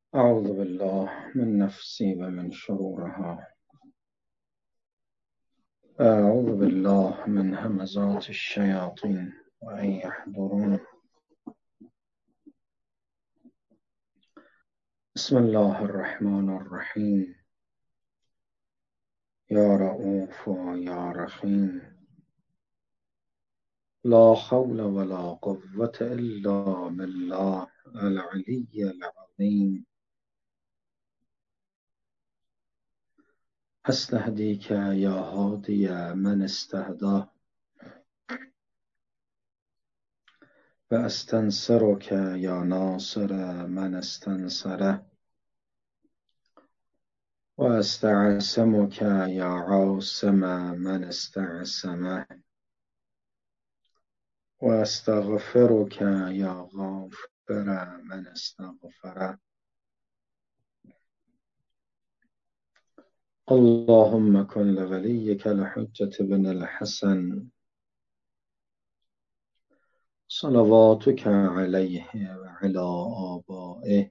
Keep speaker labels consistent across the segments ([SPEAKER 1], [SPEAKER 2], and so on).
[SPEAKER 1] أعوذ بالله من نفسي ومن شرورها. أعوذ بالله من همزات الشياطين وأن يحضرون. بسم الله الرحمن الرحيم. يا رؤوف يا رحيم. لا حول ولا قوة إلا بالله العلي العظيم. أستهديك يا هادي من استهدى، وأستنصرك يا ناصر من استنصره، وأستعصمك يا عاصم من استعصمه، وأستغفرك يا غافر من استغفره. اللهم كن لوليك الحجة بن الحسن صلواتك عليه وعلى آبائه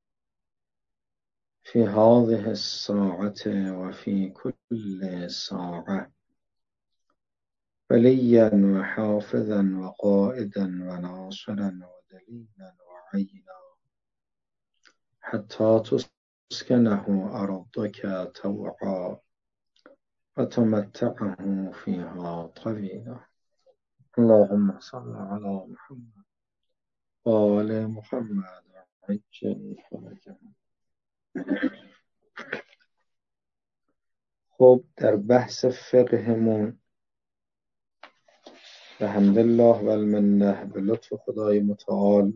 [SPEAKER 1] في هذه الساعة وفي كل ساعة، وليا وحافظا وقائدا وناصرا ودليلا وعينا، حتى تسكنه أرضك طوعا وتمتعه فيها طويلا. اللهم صل على محمد وآل محمد وعجل فرجهم. خب، در بحث فقهمون به حمدالله و المنه به لطف خدای متعال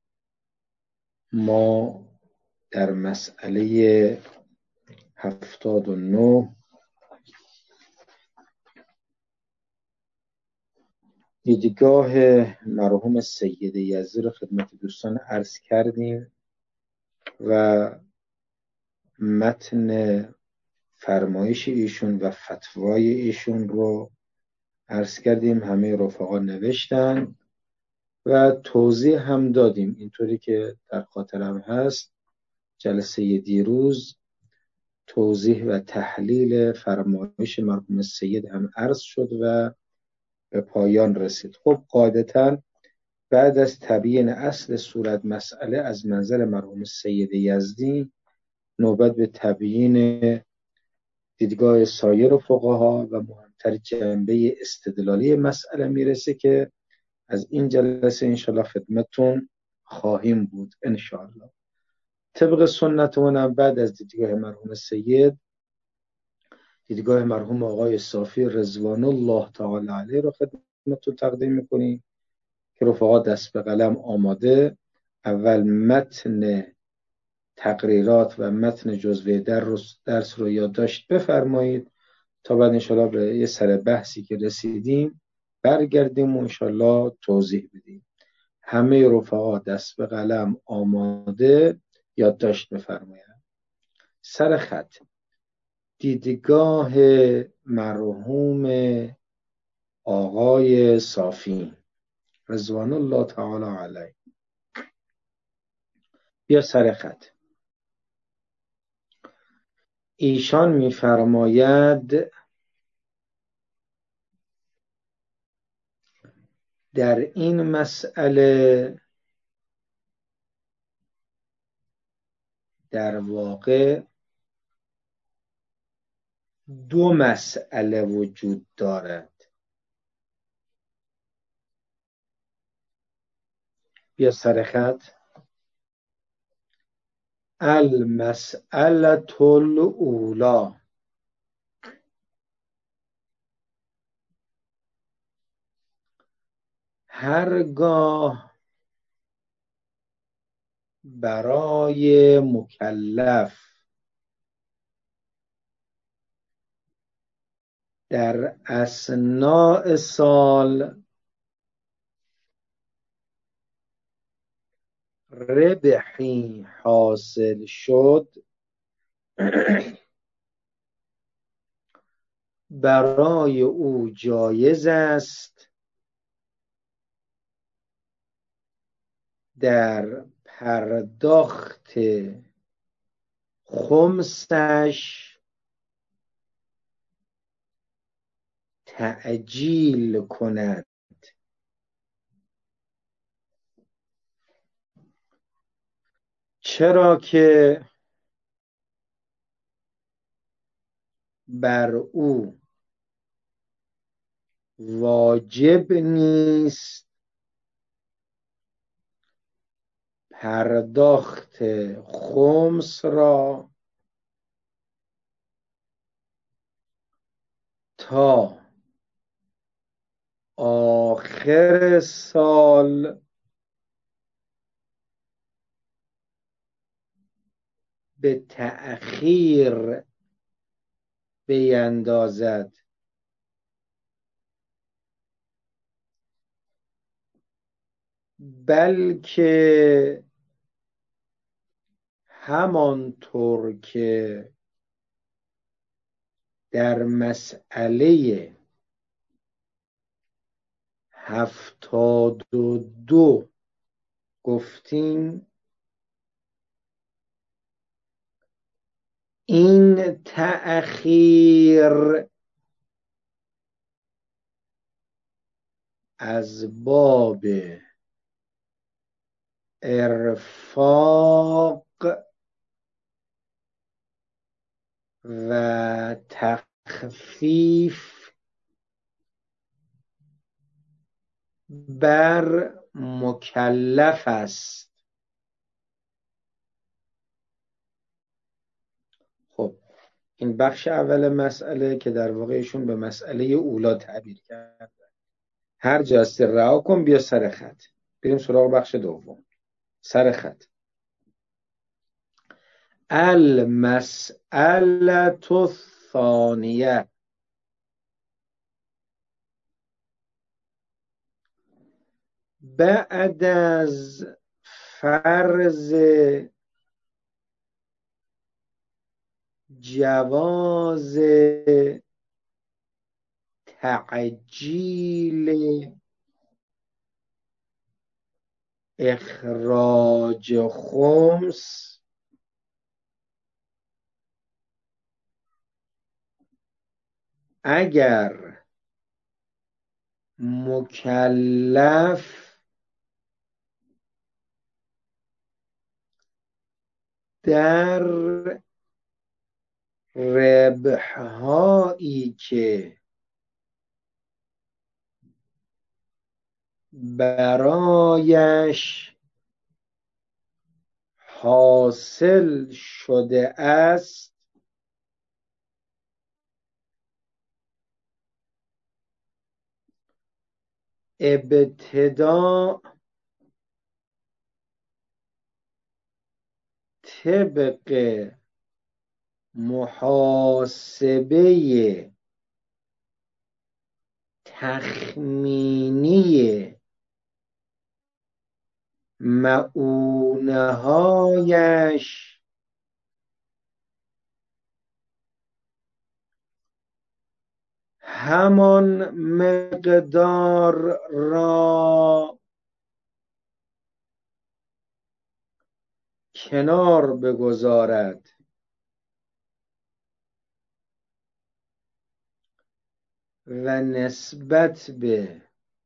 [SPEAKER 1] ما در مسئله 79 دیدگاه مرحوم سید یزدی را خدمت دوستان عرض کردیم و متن فرمایش ایشون و فتوای ایشون رو عرض کردیم. همه رفقا نوشتن و توضیح هم دادیم، اینطوری که در خاطرم هست. جلسه دیروز توضیح و تحلیل فرمایش مرحوم سید هم عرض شد و به پایان رسید. خب قاعدتاً بعد از تبیین اصل صورت مسئله از منظر مرحوم سید یزدی، نوبت به تبیین دیدگاه سایر فقها و مهمتر جنبه استدلالی مسئله میرسه که از این جلسه انشاءالله خدمتون خواهیم بود انشاءالله. طبق سنتمون بعد از دیدگاه مرحوم سید، دیدگاه مرحوم آقای صافی رضوان الله تعالی علیه رو خدمتتون تقدیم میکنیم که رفقا دست به قلم آماده. اول متن تقریرات و متن جزوه درس رو یادداشت بفرمایید تا بعد انشاءالله به یه سر بحثی که رسیدیم برگردیم و انشاءالله توضیح بدیم. همه رفقا دست به قلم آماده، یادداشت بفرمایید. سر خط دیدگاه مرحوم آقای صافی رضوان الله تعالی علیه. بیا سر خط. ایشان می‌فرماید در این مسئله در واقع دو مسئله وجود دارد. بیا سر خط. المسئله الاولی، هرگاه برای مکلف در اثناء سال ربحی حاصل شد، برای او جایز است در پرداخت خمسش تعجیل کند. چرا که بر او واجب نیست پرداخت خمس را تا آخر سال به تأخیر بیندازد، بلکه همانطور که در مسئله 72 گفتیم، این تأخیر از باب ارفاق و تخفیف بر مکلف است. خب این بخش اول مسئله که در واقع ایشون به مسئله اولا تعبیر کرد. هر جا هستی رها کن، بیا سر خط. بریم سراغ بخش دوم. سر خط. المسئله الثانیه، بعد از فرض جواز تعجیل اخراج خمس، اگر مکلف در ربح‌هایی که برایش حاصل شده است ابتدا طبق محاسبه تخمینی مؤونه‌هایش همان مقدار را کنار بگذارد و نسبت به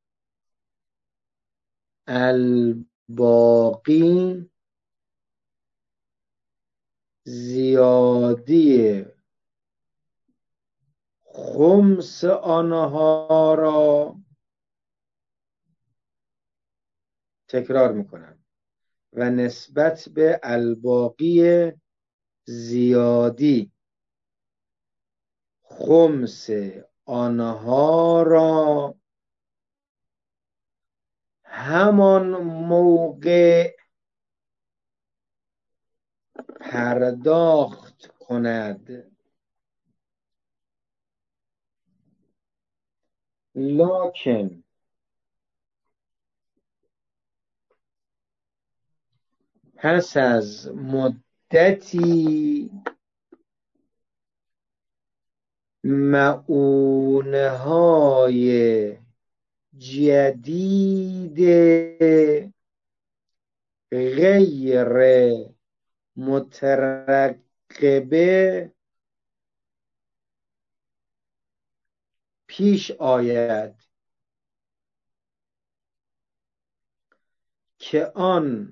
[SPEAKER 1] الباقی زیادی خمس آنها را، تکرار میکنم، و نسبت به الباقی زیادی خمس آنها را همان موقع پرداخت کند. لکن پس از مدتی مؤونه‌های جدید غیر مترکب منقبه پیش آید که آن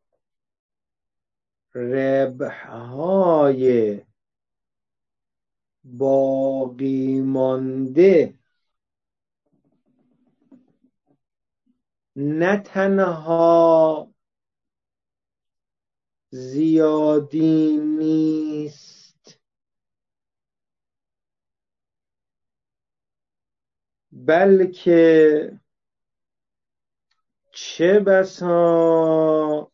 [SPEAKER 1] ربحهای باقی مانده نه تنها زیادی نیست بلکه چه بسا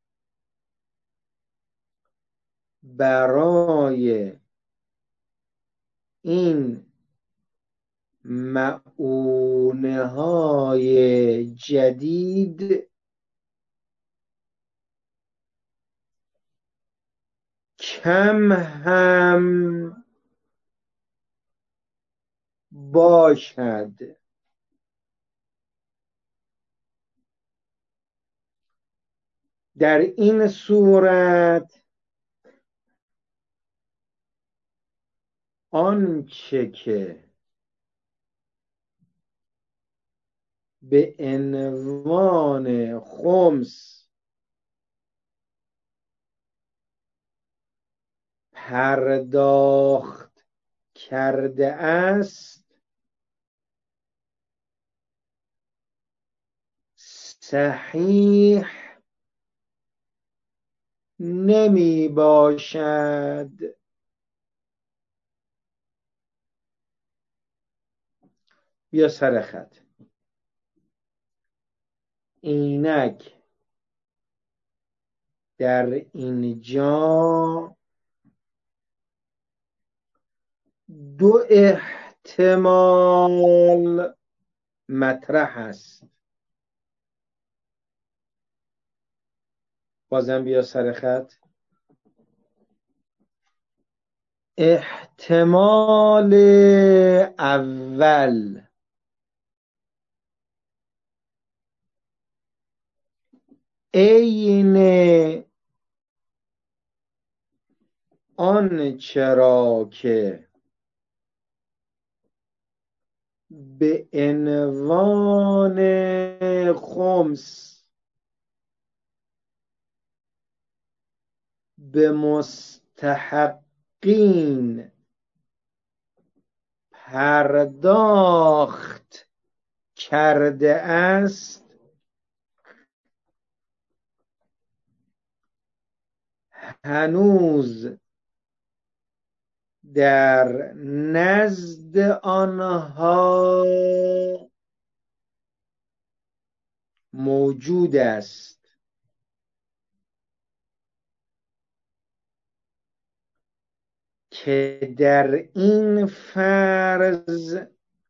[SPEAKER 1] برای این مؤونه های جدید کم هم باشد. در این صورت آنچه که به عنوان خمس پرداخت کرده است صحیح نمی باشد. بیا سر خط. اینک در اینجا دو احتمال مطرح است. بازم بیا سر خط. احتمال اول عین آن چرا که به عنوان خمس به مستحقین پرداخت کرده است هنوز در نزد آنها موجود است که در این فرض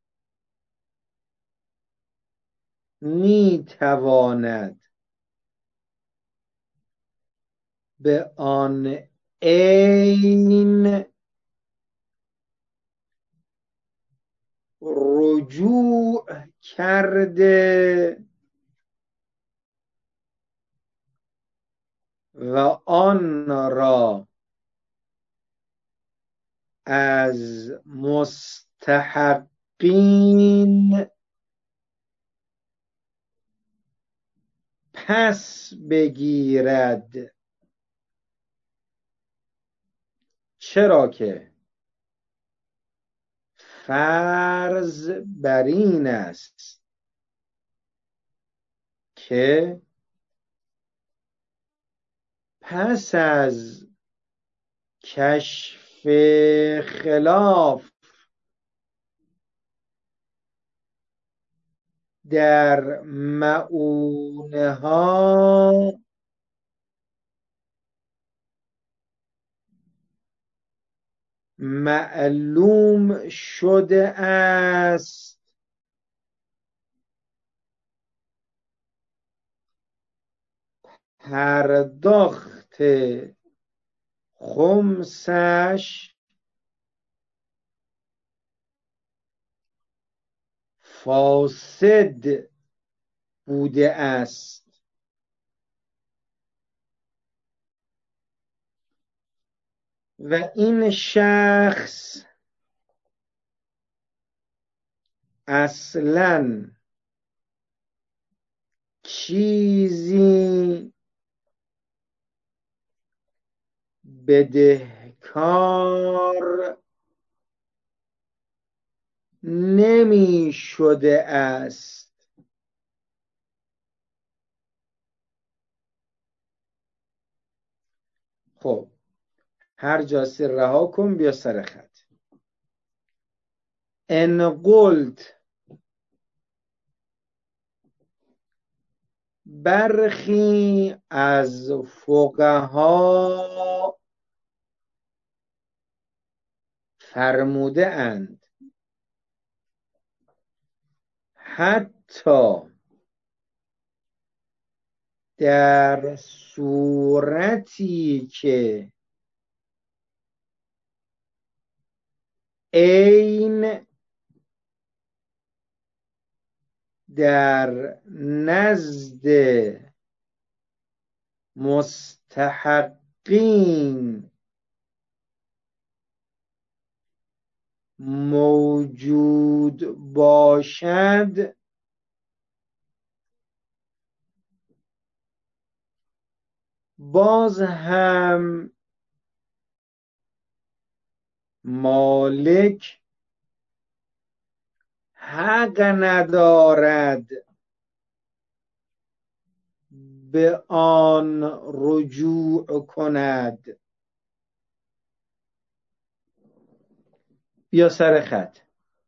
[SPEAKER 1] می تواند به آن عین رجوع کرده و آن را از مستحقین پس بگیرد، چرا که فرض بر این است که پس از کشف خلاف در مؤونه ها معلوم شده است پرداخت خمسش فاسد بوده است. و این شخص اصلاً چیزی بدهکار نمی شده است. خب هر جاسی رها کن بیا سر خط. ان قلت، برخی از فقها فرموده اند حتی در صورتی که عین در نزد مستحقین موجود باشد، باز هم مالک حق ندارد به آن رجوع کند. بیا سر خط.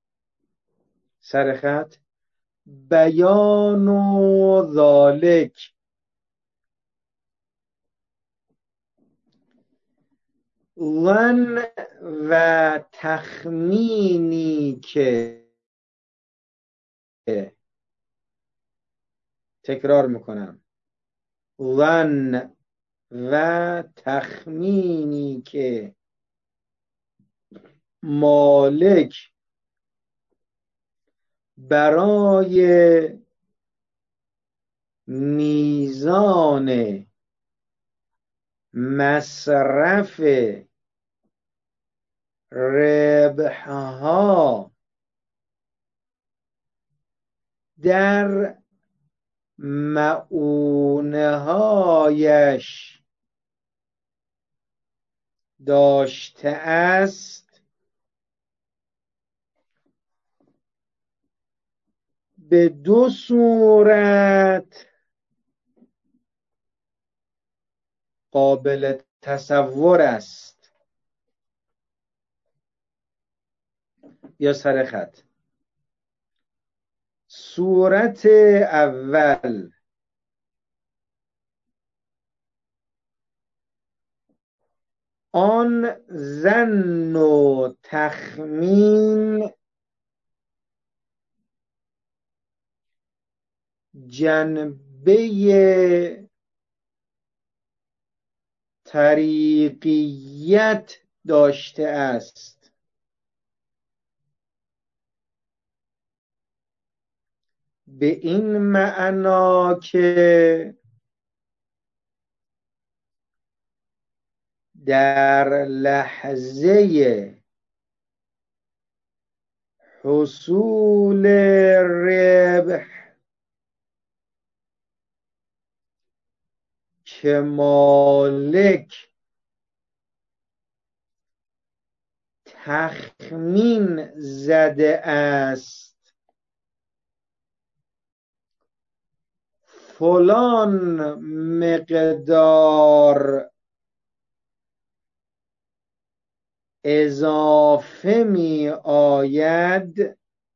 [SPEAKER 1] سر خط. بیان و ذالک، ظن و تخمینی که، تکرار میکنم، ظن و تخمینی که مالک برای میزان مصرف ربحها در مؤونه هایش داشته است، به دو صورت قابل تصور است. یا سر خط. صورت اول، آن ظن و تخمین جنبه طریقیت داشته است، به این معنا که در لحظه حصول ربح که مالک تخمین زده است فلان مقدار اضافه می آید،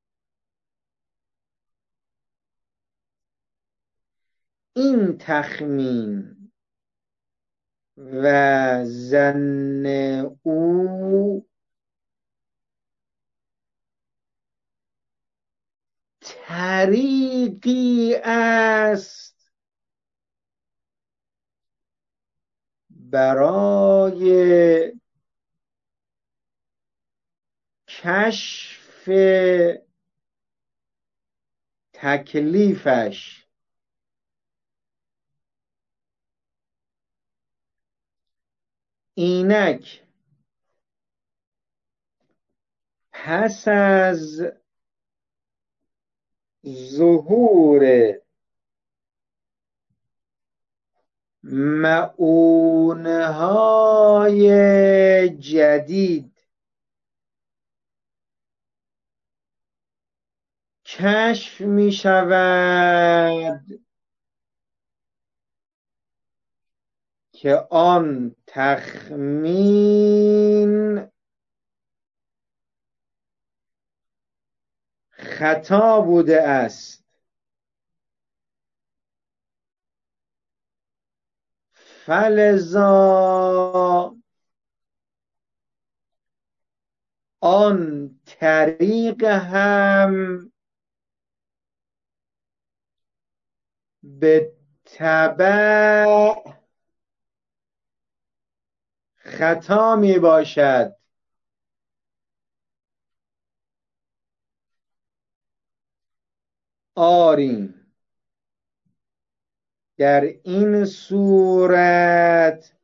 [SPEAKER 1] این تخمین و ظن او طریقی است برای کشف تکلیفش. اینک پس از ظهور مؤونه‌های جدید کشف می شود که آن تخمین خطا بوده است. فلذا آن طریق هم به تبع خطا می باشد. آری در این صورت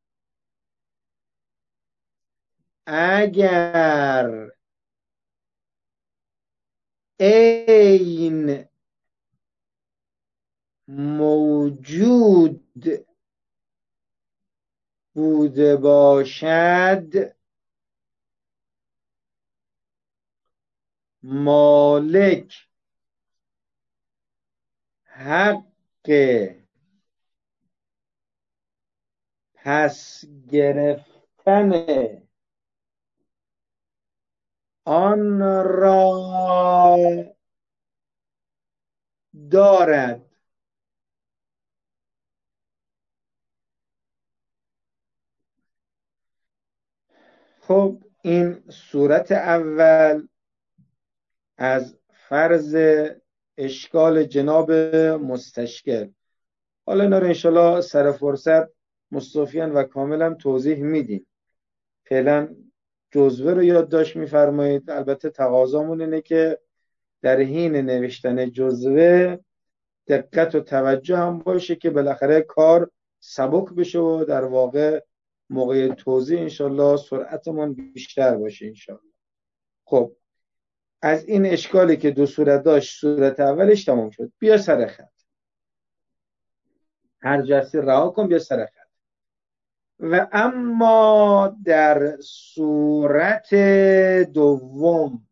[SPEAKER 1] اگر عین موجود بوده باشد، مالک حق پس گرفتن آن را دارد. خب این صورت اول از فرض اشکال جناب مستشکل. حالا اینا رو انشالله سر فرصت مستوفیان و کاملا توضیح میدیم. فعلا جزوه رو یادداشت میفرمایید. البته تقاضامون اینه که در حین نوشتن جزوه دقت و توجه هم باشه که بالاخره کار سبک بشه و در واقع موقع توضیح انشالله سرعتمون بیشتر باشه انشالله. خب از این اشکالی که دو صورت داشت، صورت اولش تمام شد. بیا سر خط، هر جستی رها کن، بیا سر خط. و اما در صورت دوم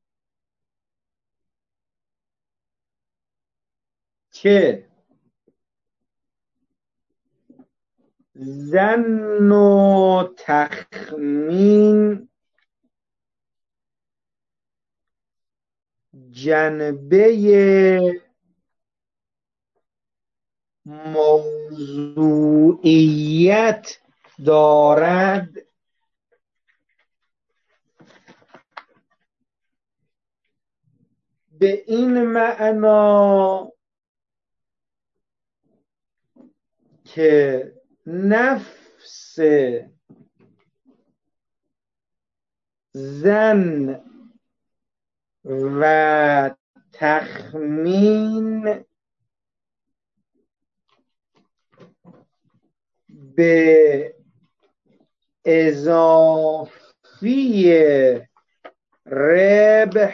[SPEAKER 1] که ظن و تخمین جنبه موضوعیت دارد، به این معنا که نفس ظن و تخمین به اضافی ربح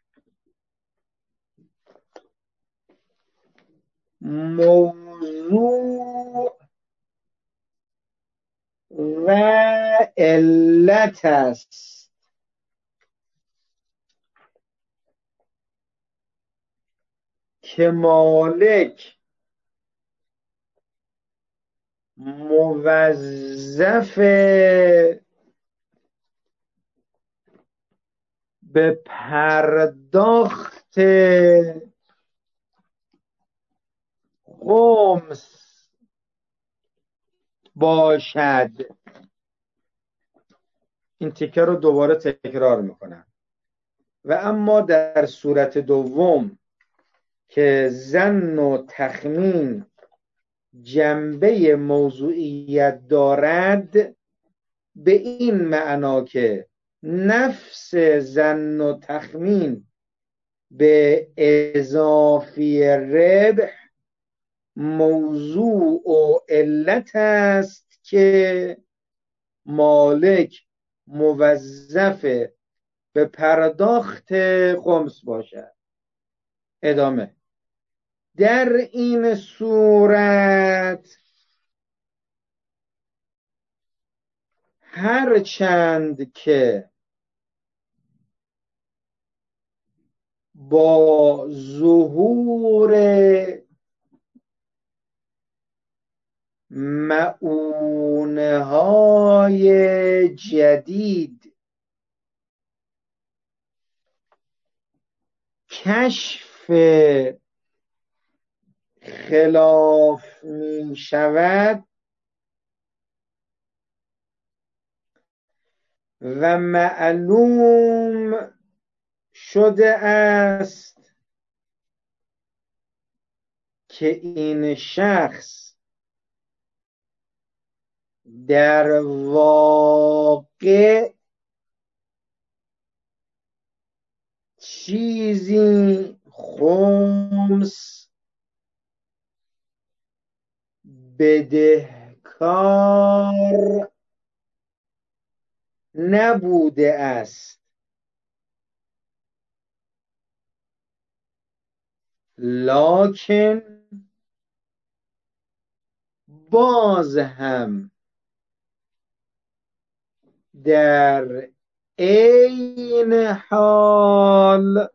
[SPEAKER 1] موضوع و علت است. که مالک موظف به پرداخت خمس باشد. این تیکه رو دوباره تکرار میکنم. و اما در صورت دوم که ظن و تخمین جنبه موضوعیت دارد، به این معنا که نفس ظن و تخمین به اضافی ربح موضوع و علت است که مالک موظف به پرداخت خمس باشد. ادامه: در این صورت هر چند که با ظهور مؤونه های جدید کشف خلاف می شود و معلوم شده است که این شخص در واقع چیزی خمس بدهکار نبوده است، لکن باز هم در عین حال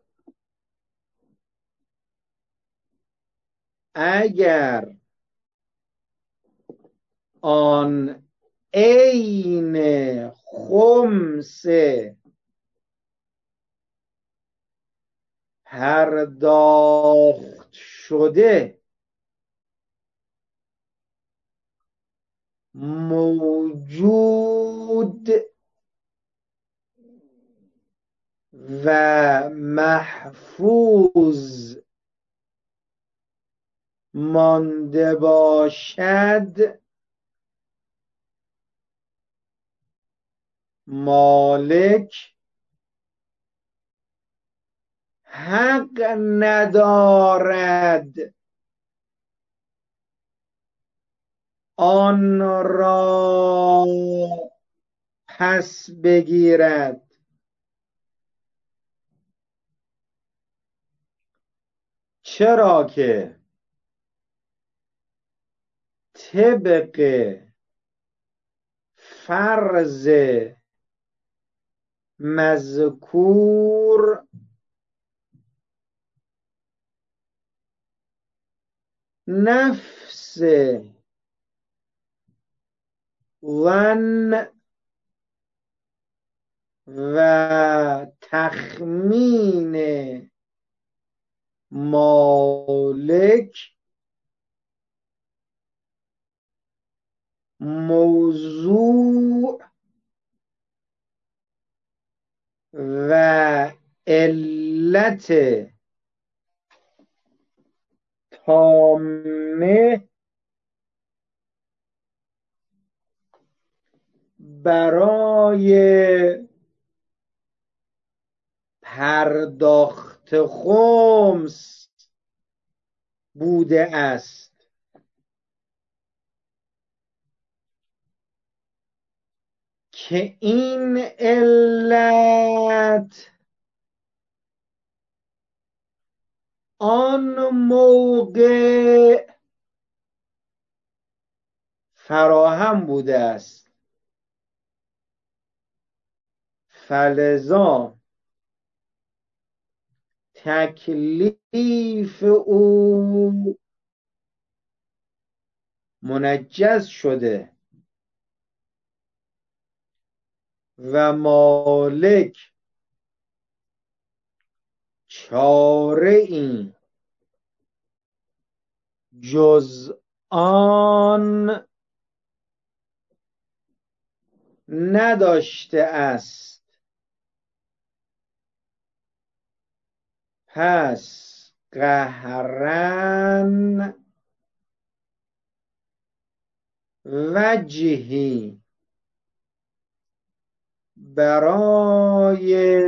[SPEAKER 1] اگر آن عین خمس پرداخت شده موجود و محفوظ مانده باشد، مالک حق ندارد آن را پس بگیرد. چرا که طبق فرض مذکور نفس ظن و تخمین مالک موضوع و علت تامه برای پرداخت خمس بوده است. که این علت آن موقع فراهم بوده است، فلذا تکلیف او منجز شده و مالک چاره ای جز آن نداشته است. پس قهرن وجهی برای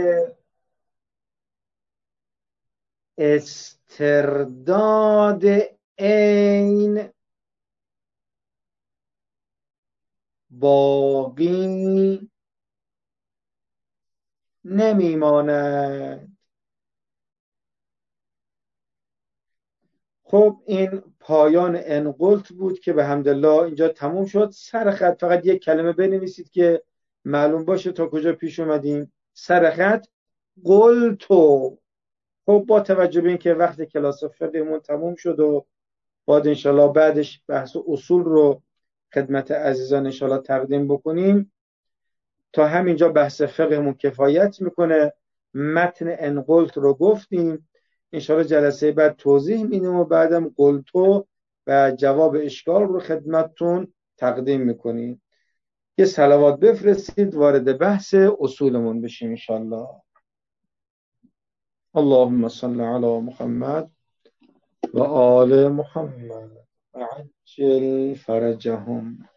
[SPEAKER 1] استرداد عین باقی نمیماند. خب این پایان انقلت بود که به حمدالله اینجا تموم شد. سر خط فقط یک کلمه بنویسید که معلوم باشه تا کجا پیش اومدیم. سر خط قلتو. خب با توجه به اینکه وقت کلاس فقهمون تموم شد و باید انشالله بعدش بحث اصول رو خدمت عزیزان انشالله تقدیم بکنیم، تا همینجا بحث فقهمون کفایت میکنه. متن انقلت رو گفتیم، انشالله جلسه بعد توضیح میدیم و بعدم قلتو و جواب اشکال رو خدمتتون تقدیم میکنیم. یه صلوات بفرستید وارد بحث اصولمون بشیم انشالله. اللهم صل علی محمد و آل محمد عجل فرجهم.